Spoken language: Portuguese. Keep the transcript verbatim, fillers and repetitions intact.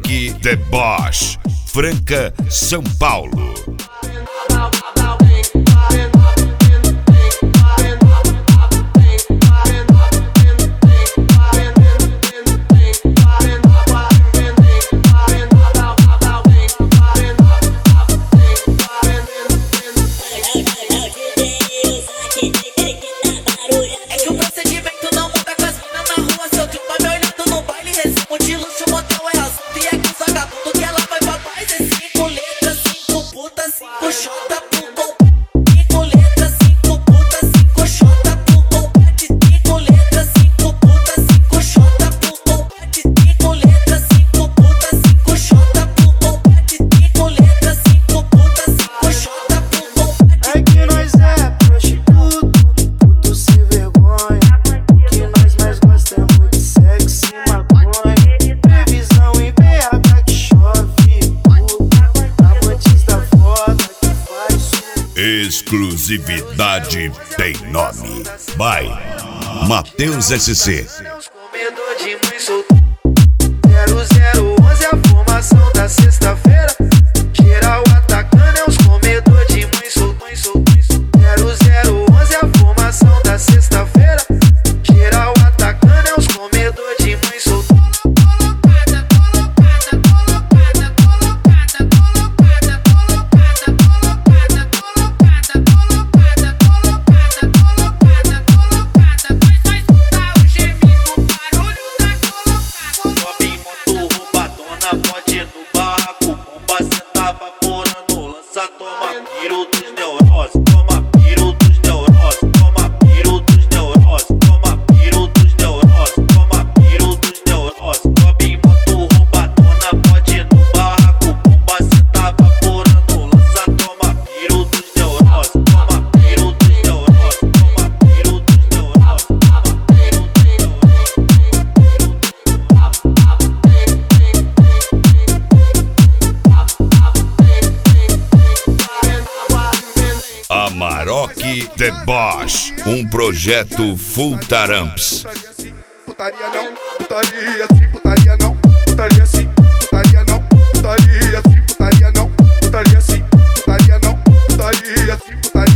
Amarok The Boss, Franca, São Paulo. Exclusividade tem nome. By Matheus S C. zero zero onze a formação da sexta-feira. Geral atacando é os comedor de mãe solto. zero zero onze a formação da sexta-feira. Geral atacando é os comedor de mãe solto. Amarok The Boss, um projeto Full Taramps. Putaria não, putaria sim, putaria não, putaria sim, putaria não, putaria sim, putaria não, putaria sim, putaria não, putaria sim, putaria.